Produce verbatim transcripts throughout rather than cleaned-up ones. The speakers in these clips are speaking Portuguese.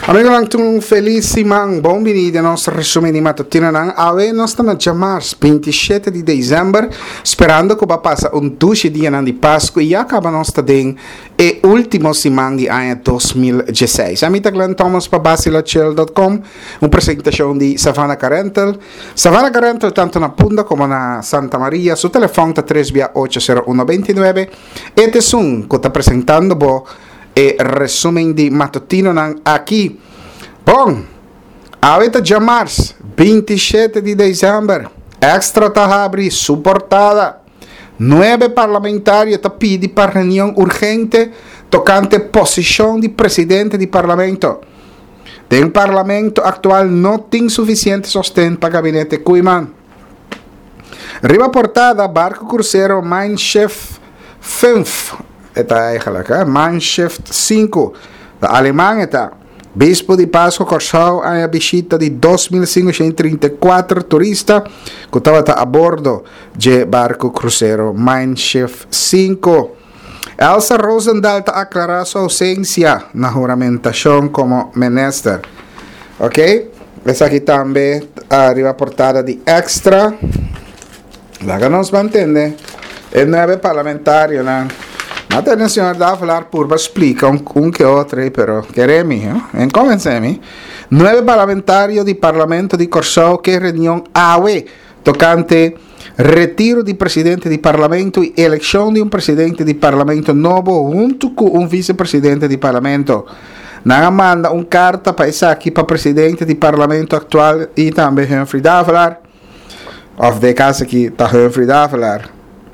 Amigo lang tung felicimang bom venire al nostro resume di mattutina nang ave nostra na mars ventisette di dezembro sperando che passa un duce dia di Pasqua e acaba nostra den e ultimo simang di anno duemiladiciassei. Amita Glenn Thomas pa basilachel dot com, un presentazione di Savannah Carental. Savannah Carental tanto na Punta come na Santa Maria su telefono tre via otto zero uno due nove e te sun che sta presentando bo e resumen di mattutino nan aqui. Bom, avete già mars ventisette di dezembro, extra tahabri supportada, nueve parlamentari tapidi per riunione urgente toccante posizione di presidente di Parlamento. Del Parlamento actual non tem sufficiente sostén para gabinete Kuiman. Riva portada barco cruzeiro Mein Schiff cinco. Eta eigenlijk, hè? Mein Schiff cinco. De Alemanha está. Bispo di Pasqua Corsau a visita di duemilacinquecentotrentaquattro turista que estava a bordo de barco cruzeiro Mein Schiff cinco. Elsa Rosendahl está aclarar sua ausência na juramentação como minister. Ok? Essa aqui também arriva a portada de extra. Lá que nós vamos entender. É nove parlamentário, né? Ma te senhor da falar por explica un, un che otro, però queremi, eh? En comencemi. Nueve parlamentarios di Parlamento di Corsau che riunione A U E toccante retiro di presidente di Parlamento e elezione di un presidente di Parlamento nuovo junto con un vicepresidente di Parlamento. Nanga manda un carta pa Isaki pa presidente di Parlamento attuale e tambe Humphrey Davelaar. Of de casa aqui tá Humphrey Davelaar.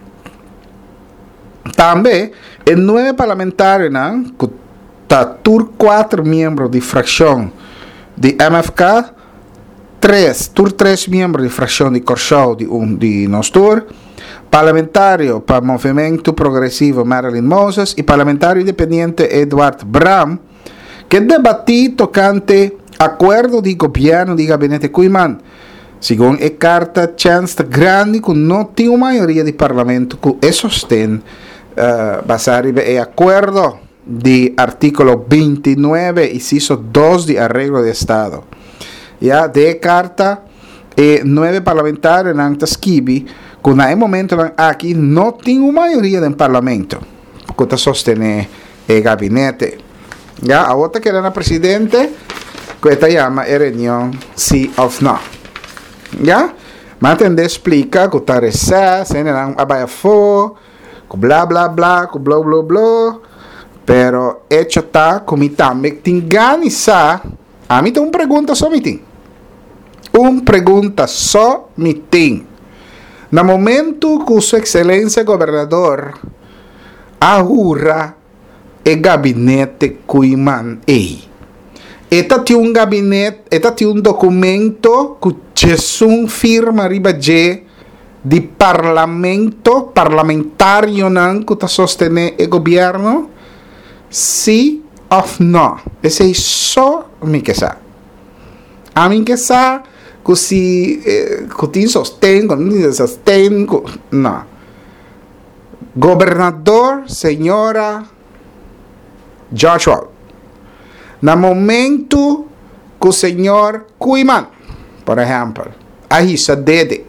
Também, em nove parlamentares, que tur quatro membros de fração de M F K, três, tur três membros de fração de Corsau de um de Nostur, parlamentário para o Movimento Progressivo Marilyn Moses e parlamentário independente Edward Bram, que debati tocante acordo de governo de gabinete Kuiman. Segundo a carta, chance grande que não tem uma maioria de parlamento que é sostém Uh, basado en acuerdo de artículo veintinueve, inciso dos de arreglo de Estado. Ya de carta, eh, nueve parlamentarios en Tasquibi, que en el momento aquí no tiene una mayoría del parlamento, porque sostiene el gabinete. Ya, ahora que era presidente, que esta llama reunión sí o no. Ya, más te explica que está reza, se ne dan abayafo, bla bla bla, bla bla bla, pero hecho está como también tingani sa, a mí te un pregunta só mitin, un pregunta só mitin. Na momento que sua excelência governador ahurra e gabinete Kuiman ei, eta ti un gabinete, eta ti un documento que Jesus firma riba je di parlamento parlamentario nan que ta sostiene il governo sì o no. E sei so mi che sa a mi che sa così eh, così sostengo non sostengo no. Governador signora Joshua na momento que o senhor Kuiman por exemplo aí sa dede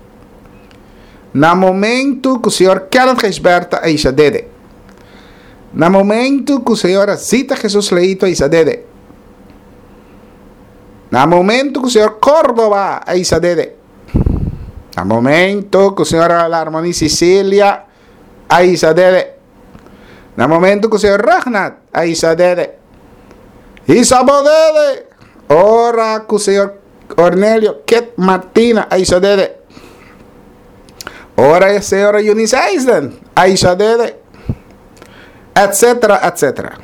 na momento que o senhor Kenneth Gisberta é isa dede. Na momento que o senhor Zita Jesus Leito é isa dede. Na momento que o senhor Córdoba é isa dede. Na momento que o senhor Larmoni Sicília é isa dede. Na momento que o senhor Ragnat é isa dede. Isa dede. Ora que o senhor Cornélio Ket Martina é isa dede. Ora a senhora Eunice Eisden, Aisha Dede, etc, etcétera.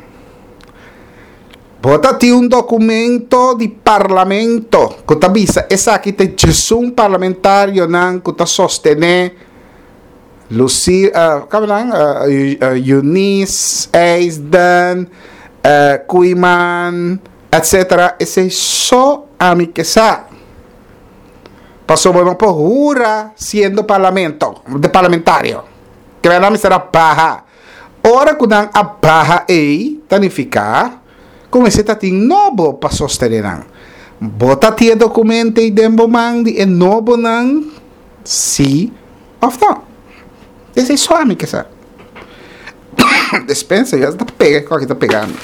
Botati un documento di Parlamento que ta bisa essa aqui tem um parlamentário nan que ta sostene Lucy, uh, como nan, uh, uh, Eunice Eisden, uh, Kuiman, etcétera. Esse é só a mim que sabe. Passou por pura sendo parlamento, de parlamentario. Que vai lá me será barra. Ora que a barra ei, significa como se tá tem novo para sostener não. Bota tia documento e dembo mandi e novo não sim ou não. Esse é só a mim que sabe. Dispensa, já está pegando, qual que está pegando.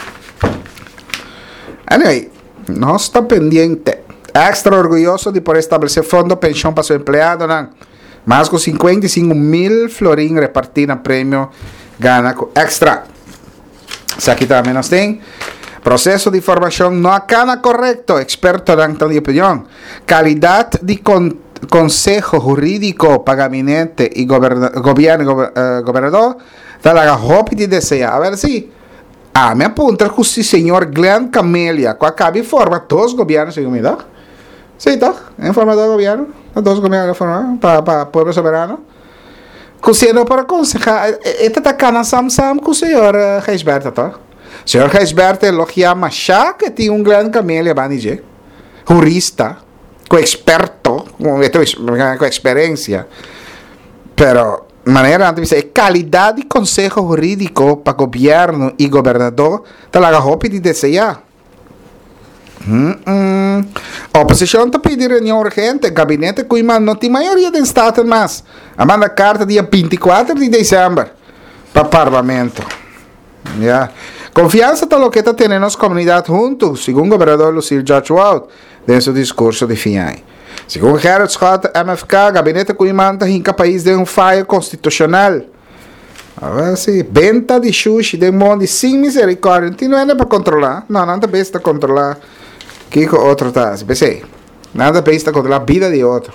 Anyway, nós está pendiente. Extra orgulhoso de poder estabelecer fundo de pensão para seu empleado, não? Mais com cinquenta e cinco mil florins repartidos no prêmio Gana com Extra. Se aqui também nós tem processo de formação não acana correto, experto de opinião, qualidade de con consejo jurídico para gabinete e governa governo go uh, governador, dalla roupa de desejar. A ver se ah, me apunta com o senhor Glenn Camelia, com a cabe forma todos os governos em umidade. Sim, tá? Em forma do governo, todos os governos para o povo soberano. Cusendo para aconselhar, esta está cana sam sam com o senhor Reisberta, tá? O senhor Reisberta elogia Machá, que tem um grande camelha, banije, jurista, com experto, com, com experiência, pero maneira de dizer, qualidade de conselho jurídico para governo e governador, tá lá a roupa de desejar. Hum, hum. A oposição está pedindo reunião urgente. Gabinete Cuiman não tem maioria de Estado mais. A manda carta dia vinte e quatro de dezembro para o Parlamento. Yeah. Confiança está lo que está tendo as comunidades juntos, segundo o governador Lucille George Walt, em seu discurso de fim. Segundo Gerard Scott, M F K, Gabinete Cuiman está em país de um falha constitucional. A ver se venta de xuxi de mundo sem misericórdia. Não é para controlar. Não, não é para controlar. Que com outro tá? Pensei. Nada para controlar a vida de outro.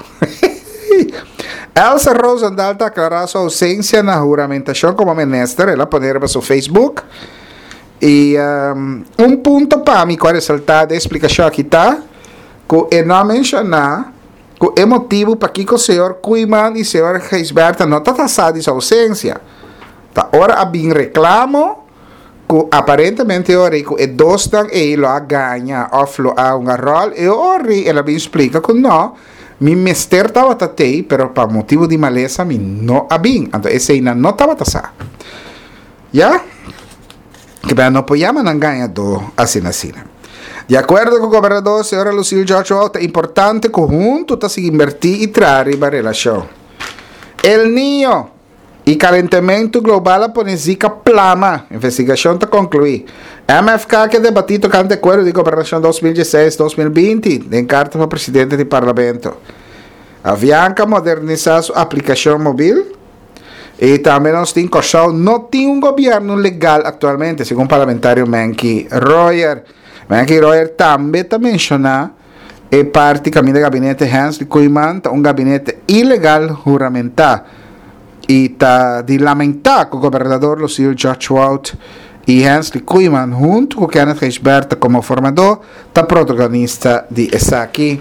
Elsa Rosendahl está aclarando sua ausência na juramentação como ministra. Ela ponerá para seu Facebook. E um, um ponto para mim, qual é ressaltar a explicação aqui está, que eu não mencionar que é motivo para que o senhor Cuiman e o senhor Reisberta não estão taxados de sua ausência. Tá, ora há bem reclamo que aparentemente ora que é dois tang e lo a ganha ou a um rol e ora ela me explica que não, mi mister estava tatei, pero para motivo de maleza mi não há bem, então esse ainda não estava taxado. Já? Que bem, não apoiamos não ganha do assim assim. De acordo com o governador, a senhora Lucille George Walt, é importante que junto está se invertir e trazer a relação. El Niño e calentamento global a Zika plama. Investigação está concluída. M F K que debatido com o acordo de governação dois mil e dezesseis dois mil e vinte em carta para o presidente do parlamento. Avianca modernizar sua aplicação móvel e também nós temos que não tem um governo legal atualmente, segundo o parlamentário Menky Royer. Menky Royer também está mencionando e parte caminho do gabinete Hans de Cuiman, um gabinete ilegal juramentado. E está de lamentar que o governador Lucille George Walt e Hans de Cuiman, junto com Kenneth Reisberta como formador, está protagonista de essa aqui.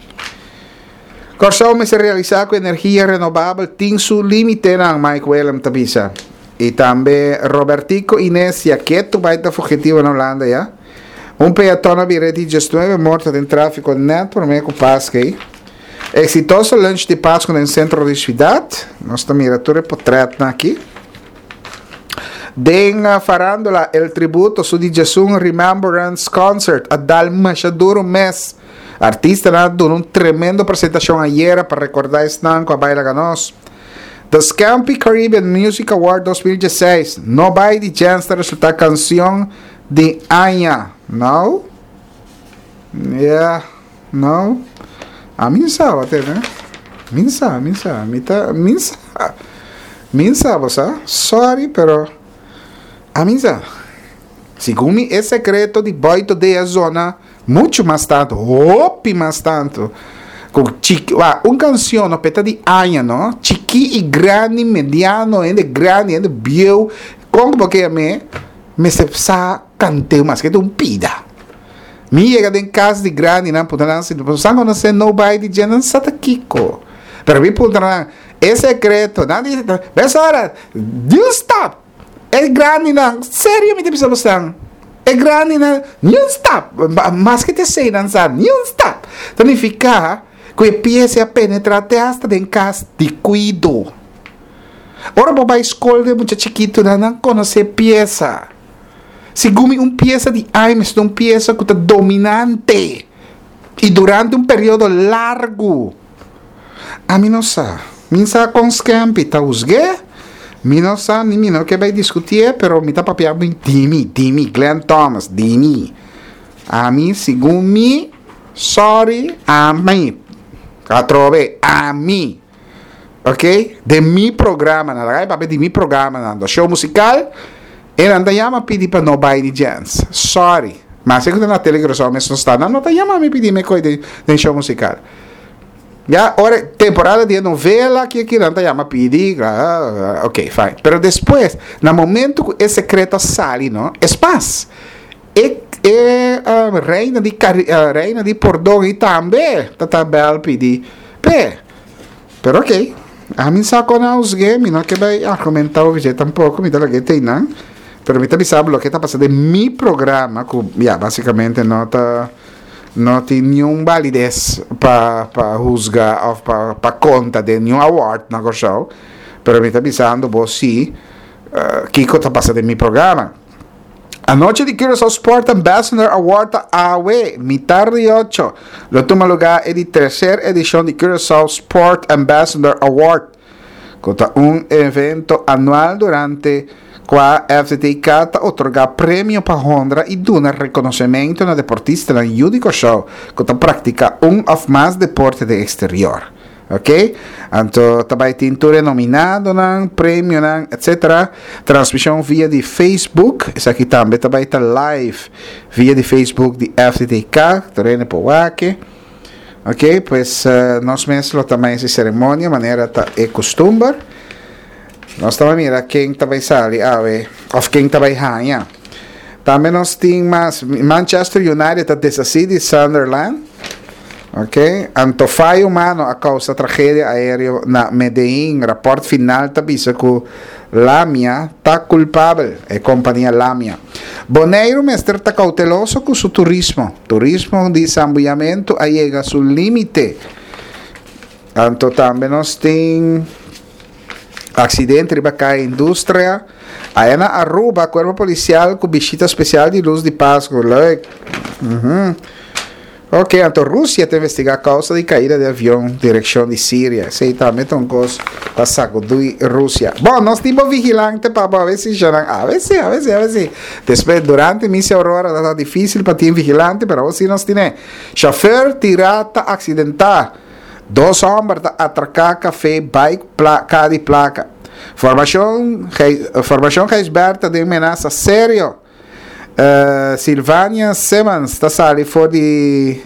Corso se realizar com energia renovável tem seu limite na Mike Willem Tabisa. E também Robertico Inés Iaqueto vai estar fugitivo na Holanda, já? Um peatone havia de dezenove mortos em tráfico net por meio com Pasquei. Exitoso lunch de Páscoa no centro da cidade. Nossa miratura portrait aqui. Den farándola el tributo su di Jason Remembrance Concert a Dal Machaduro Mes. Artista dando uma tremenda apresentação ayer para recordar estão com a baila ganos. The Scampi Caribbean Music Award dois mil e dezesseis. No vai de chance de resultar canção de Anya. No? Yeah. No? A mim sabe até, né? Mim sabe, mim sabe. Mim tá, mim sabe. Mim sabe, sabe? Sorry, pero... A mim sabe. Segundo é secreto de oito de a zona, muito mais tanto, opi mais tanto. Com chiqui, ah, uma canção, no peta de Anya, não? Chiqui e grande, mediano, ainda grande, ainda bio. Como porque a mim, me se sa cantei mais que um pida. Me chega em casa de grande, não puta não se, não sabe não sei nobody de não sata kiko. Pero me puta não, é secreto, não diz, pessoal, you stop. É grande não, sério me precisa você. É grande não, you stop. Mas que te sei não sabe, you stop. Então fica que empiece a penetrar até hasta em casa de cuido. Ora boba escola de muito chiquito não conhece peça. Segundo uma peça de anos, uma peça que é dominante. E durante um período largo. A mim não sabe. Mim sabe com os campi, tá os gay? Mim não sabe, nem mim não que vai discutir, pero me tá papiando dimi, dimi, Glenn Thomas, dimi. A mim, segundo mim, sorry, a mim. A trove, a mim. Ok? De mi programa, na vai papel de mi programa, na do show musical, ele anda chama pedir para no buy the chance. Sorry. Mas se você na telegrafia mesmo não está, não, não tá chama me pedir me coisa de, de show musical. Já, ora, temporada de novela que aqui não tá chama pedir, ah, ok, fine. Pero depois, no momento que esse secreto sai, não? Espaço. E e uh, reina de uh, reina de Portugal também tá tá bel pedir. Pé. Pero ok. A mim saco na os game, não que vai argumentar o vídeo tampouco, me dá lá que tem não. Pero me tá pensando lo que tá passando em mi programa, que yeah, basicamente não tá não tem nenhum validez para para juzgar ou para para conta de nenhum award na show. Pero me tá pensando, bom, sim, uh, que que tá passando em mi programa. A noche de Curaçao Sport Ambassador Award tá awe, mitad de ocho. Lo toma lugar en la tercera edición de Curaçao Sport Ambassador Award, que é um evento anual durante qual F C T K otorga prêmio para Honda e dá reconhecimento na deportista no único show que pratica um ou mais deporte de exterior. Ok? Então, também tem tudo nominado, não, prêmio, não, etcétera. Transmissão via de Facebook. Isso aqui também também está live via de Facebook de F C T K. Treino por aqui. Ok? Pois uh, nós mesmos também essa cerimônia, maneira tá, é costume. Nós também mira quem também sai, ah, ou quem também ganha. Também nós temos Manchester United está desacida de Sunderland. Ok, anto falho humano a causa da tragédia aérea na Medellín, rapport final avisa que Lamia está culpável, é companhia Lamia. Boneiro mestre está cauteloso com seu turismo, turismo de desenvolvimento aí chega a seu limite. Anto também nós tem acidente riba a indústria, aí na Aruba, corpo policial com visita especial de luz de Páscoa, like, uhum. Ok, então a Rússia tem investigar a causa de caída de avião em direção de Síria. Sei também tem um coisa passado de Rússia. Bom, nós temos vigilante para ver se já não. A ver se, a ver se, a ver se. Depois, durante a missa aurora, está difícil para ter vigilante, mas hoje nós temos. Chofer tirata acidental. Dois homens atracar café, bike, placa de placa. Formação, formação reisberta de ameaça séria. Uh, Silvania Simmons está sali for de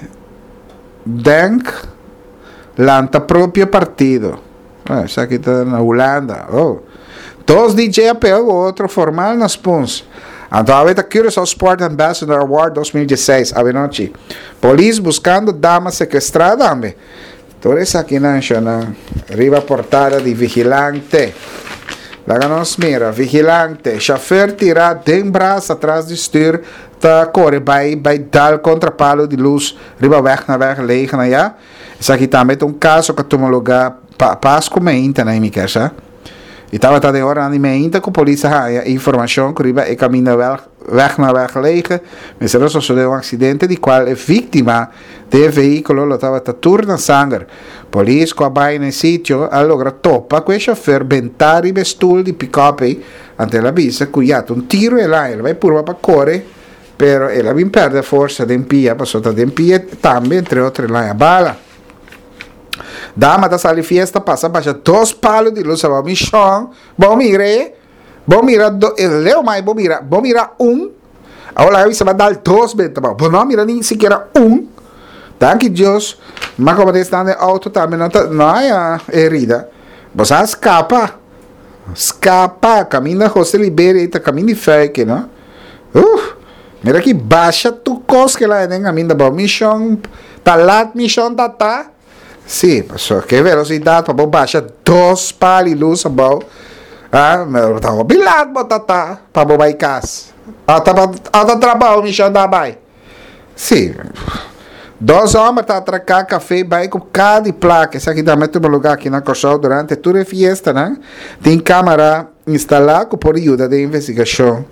Denk lanta próprio partido. Ah, isso aqui está na Holanda. Oh. Dois D J apel, outro formal nas Puns. Então, a vez Curaçao Sport Ambassador Award dois mil e dezesseis, a noite. Polícia buscando dama sequestrada, ambe. Tudo isso aqui na riba portada de vigilante. Lá nos mira, vigilante, chofer tira de braço atrás de styr, tá corre, vai, vai dar contra palo de luz, riba weg na weg, leeg na ja. Isso aqui também tem um caso que toma lugar, pa, Páscoa meinta na minha casa. E estava tá de hora na meinta com a polícia a informação que riba é caminho weg, weg na weg, leeg. Mas era só um acidente de qual é vítima de veículo, estava tá turna sangue. Polícia com a baia no sítio, allora topa com o chofer ventare e stool di pick-up ante la vista, cuiato un tiro e là, ele vai pure para correr, pero ela vem perde a força de empia, passou da empia, também, entre outros, lá a bala. Dama da sala de fiesta passa baixa dois palos de luz, bom michão, bom mire, bom mira, leu mais, bom mira, bom mira um, agora você vai dar dois, bom não mira nem sequer um. Danke Deus, mas como está no auto também não, tá, não é herida. Você escapa, escapa, caminho da José Libera e caminho de fake, não? Uh, mira que baixa tu cosque lá em caminho da bom mission, tá lá mission tá tá. Sim, pessoal, que velocidade para baixar dois palos de luz, bom. Ah, mas tá bilhado botar tá para bom vai casa. Ah, tá para trabalho mission da vai. Sim. Dois homens estão a atracar café, vai com cada placa. Esse aqui também tem um lugar aqui na Curaçao durante toda a festa, né? Tem câmera instalada por ajuda de investigação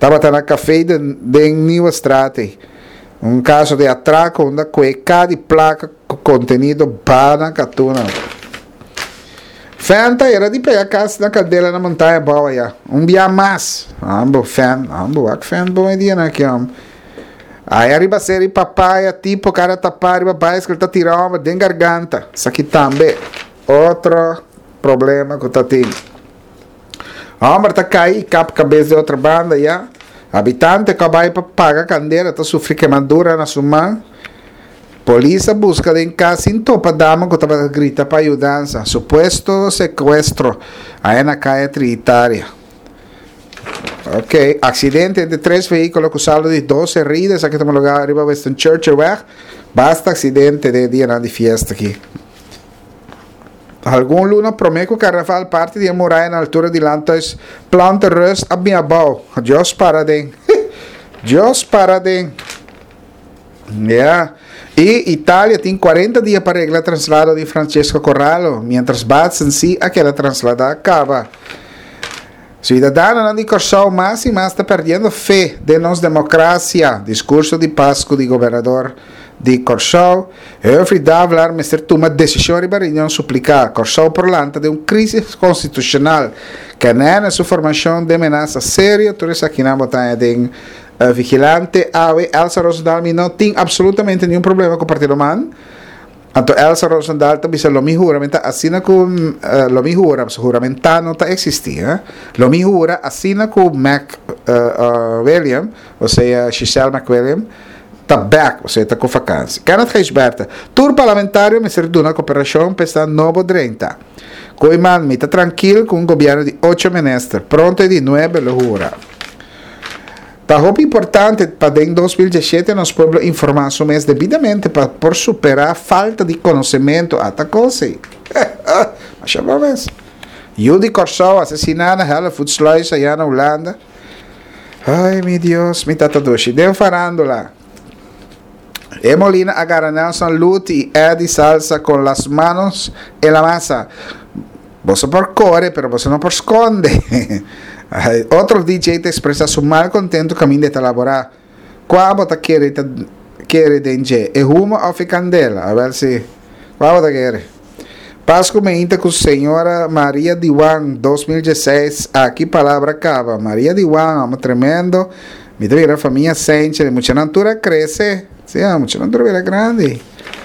Estava na café de, de Nieuwe Straat. Um caso de atraco onde cueca de placa com contenido bana catuna. Fanta era de pegar casa na cadeira na montanha boa já. Um dia mais. Ambo fan, ambo ak fan bom dia na que am. Aí arriba série papaya tipo cara tapar papai que ele tá tirando de garganta. Isso aqui também outro problema que tá tendo. Amber tá cair cap cabeça de outra banda já. Habitante que vai para pagar candeira tá sofrendo queimadura na sua mão. Polícia busca em casa em topa dama que estava grita para ajudar. Suposto sequestro. Aí na caia tributária. Ok. Acidente de três veículos com saldo de doze heridas. Aqui estamos no lugar arriba Western Churchill Weg. Basta acidente de dia de fiesta aqui. Algum luna promete que o carnaval parte de muralha na altura de lantas planta rust a minha bau. Deus paradem. Deus paradem. Yeah. E Itália tem quarenta dias para arreglar o traslado de Francesco Corralo, mientras bate em si aquela traslada acaba. Cidadano não de Corsão mais e mais está perdendo fé de nossa democracia. Discurso de Páscoa do governador de Corsão. Eu fui dar a falar, mas ter tomado decisão e reunião suplicar. Corsão por lanta de uma crise constitucional que não é na sua formação de ameaça séria. Tudo isso aqui na montanha de Uh, vigilante A W Elsa Rosendal não tem absolutamente nenhum problema com o Partido Man. Então Elsa Rosendal também se lo mi juramenta assina com uh, lo mi jura, juramentar não está existia. Lo mi jura assina com Mac uh, uh, William, ou seja, Giselle McWilliam, está back, ou seja, está com vacância. Canat Reisberta, tour parlamentário me ser duna cooperação para novo trinta. Coiman me está tranquilo com um governo de oito ministros, pronto de nove lo jura. Tá roupa importante para em dois mil e dezessete nós pueblo informar mais devidamente para por superar a falta de conhecimento até coisa. Mas já vamos. Judy Corsão assassinada ela futsluis allá na Holanda. Ai meu Deus, me tatadoshi. Devo farando lá. Emolina agarra Nelson Lute e Eddie Salsa com as manos e la massa. Você por corre, pero você não por esconde. Outro D J te expressa su mal contento caminho de elaborar. Qual bota quer quer D J? É rumo ou candela? A ver se qual bota quer. Páscoa me inta com senhora Maria Diwan dois mil e dezesseis. Aqui palavra acaba. Maria Diwan, amo tremendo. Me deve a família sente, muita natura cresce. Sim, muita natura é grande.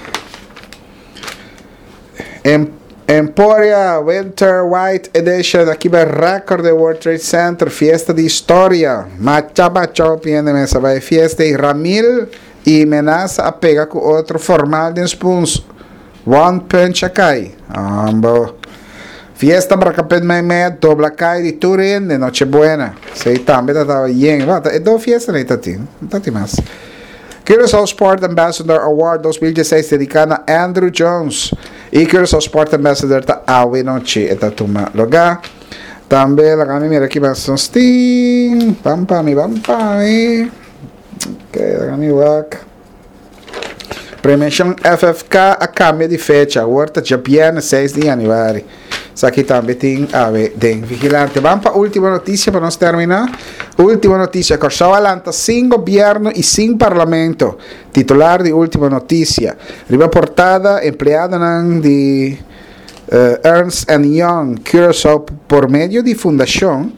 Em Emporia Winter White Edition, aqui vai Record de World Trade Center, fiesta de história. Macha macho, piende mesa, vai fiesta de Ramil e menaça a pega com outro formal de spoons. One punch a cai. Ambo. Fiesta para capet meme, dobla cai de Turin, de Nochebuena. Sei também, estava bem. É do fiesta, né, Tati? Tati mais. Curaçao Sport Ambassador Award dois mil e dezesseis dedicado a Andrew Jones. E Curaçao Sport Ambassador ta awe noche eta tuma lugar. Também lá kami mira aqui bastante steam. Pam pam pam pam. Ok, lá kami wak. Premiação F F K a cambio de fecha. Horta Japiana seis de janeiro. Isso aqui também tem a ver de vigilante. Vamos para a última notícia para nós terminar. Última notícia. Corsão alanta sem governo e sem parlamento. Titular de última notícia. Riba portada empleada de uh, Ernst and Young Curaçao por meio de fundação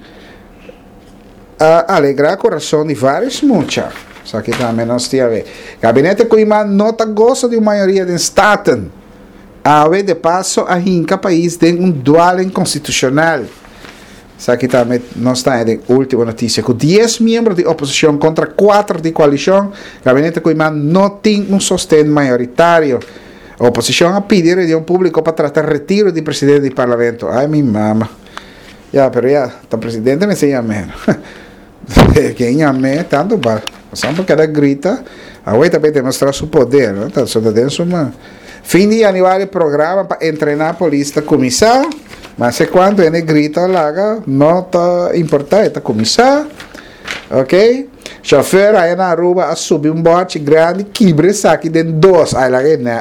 a alegrar o coração de vários muchachos. Isso aqui também nós temos a ver. Gabinete Coimán nota goza de uma maioria de Staten. Ave de passo a hinca país tem um dual inconstitucional. Isso aqui também nós temos a última notícia. Com dez membros de oposição contra quatro de coalição, o gabinete Coimán não tem um sostén maioritário. A oposição a pedir reunião pública para tratar retiro de presidente do parlamento. Ai, minha mama. Já, pero já, o presidente me enseña menos. Quem ame, tanto vale. Só porque ela grita, a outra também demonstra seu poder, não? Tá só dentro uma. Fim de janeiro programa para treinar a polícia começar, mas quando ele grita lá, não está importante, está começar, ok? Chofer aí na rua a subir um bote grande, quebre saque de dois, aí lá né?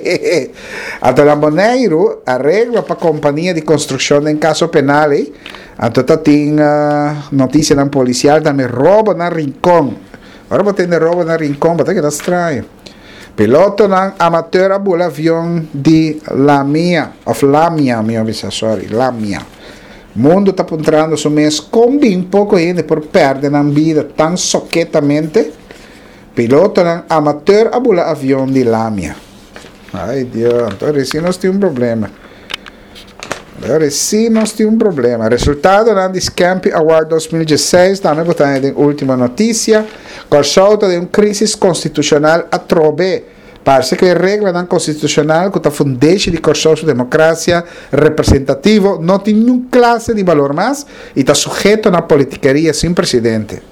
Até o Moneiro arregla para a companhia de construção em caso penal, Então tem uh, notícia da policial também roubo na Rincón. Agora vou ter roubo na Rincón, mas que é estranho. Piloto ng amateur abula avião de Lamia, of Lamia, minha avisa, sorry, Lamia. Mundo está apontando su mês com bem pouco ainda por perder na vida tão soquetamente. Piloto ng amateur abula avião de Lamia. Ai Deus, então sim nós temos um problema. Agora sim nós temos um problema. Resultado do Scamp Award dois mil e dezesseis, também botando em última notícia, causado de uma crise constitucional atrobe. Parece que a regra não constitucional que está fundada de corso de democracia representativo não tem nenhuma classe de valor mais e está sujeito na politiqueria sem presidente.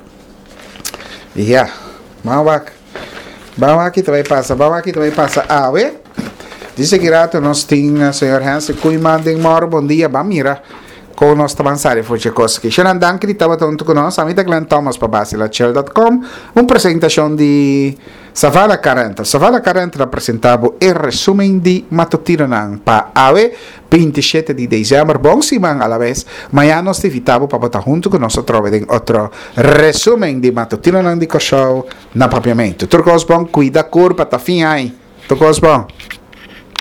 E já, vamos aqui. Vamos aqui também passa, vamos aqui também passa. Ah, ué? Dice que rato nós temos o senhor Hans Kuiman de Moro, bom dia, vamos mirar com o nosso avançar e fazer coisas que já não dão que estava tanto com nós, a mim da Glenn Thomas para base la chel ponto com, uma apresentação de Savala quarenta. Savala quarenta apresentava o resumo de Matutino para a vinte e sete de dezembro, bom semana a la vez, amanhã nós te invitamos para estar junto com nós outra vez em outro resumo de Matutino de Show na papiamento. Turcos bom, cuida curva, tá fim aí. Turcos bom.